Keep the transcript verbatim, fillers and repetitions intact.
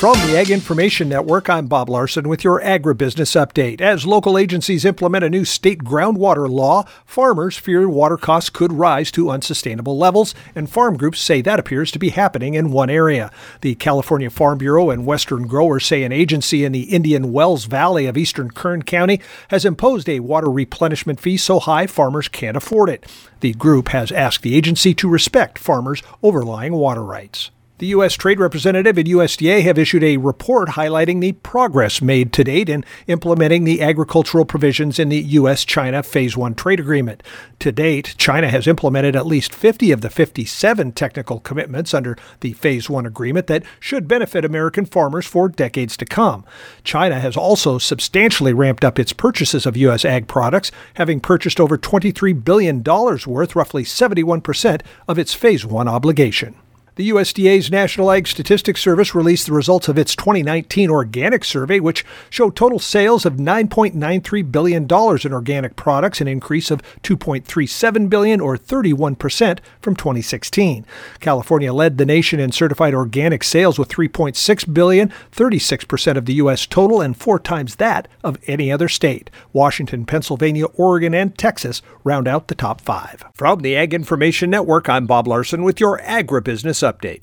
From the Ag Information Network, I'm Bob Larson with your agribusiness update. As local agencies implement a new state groundwater law, farmers fear water costs could rise to unsustainable levels, and farm groups say that appears to be happening in one area. The California Farm Bureau and Western growers say an agency in the Indian Wells Valley of eastern Kern County has imposed a water replenishment fee so high farmers can't afford it. The group has asked the agency to respect farmers' overlying water rights. The U S Trade Representative and U S D A have issued a report highlighting the progress made to date in implementing the agricultural provisions in the U S China Phase one trade agreement. To date, China has implemented at least fifty of the fifty-seven technical commitments under the Phase one agreement that should benefit American farmers for decades to come. China has also substantially ramped up its purchases of U S ag products, having purchased over twenty-three billion dollars worth, roughly seventy-one percent of its Phase one obligation. The U S D A's National Ag Statistics Service released the results of its twenty nineteen organic survey, which showed total sales of nine point nine three billion dollars in organic products, an increase of two point three seven billion dollars or thirty-one percent from twenty sixteen. California led the nation in certified organic sales with three point six billion dollars, thirty-six percent of the U S total and four times that of any other state. Washington, Pennsylvania, Oregon, and Texas round out the top five. From the Ag Information Network, I'm Bob Larson with your agribusiness update.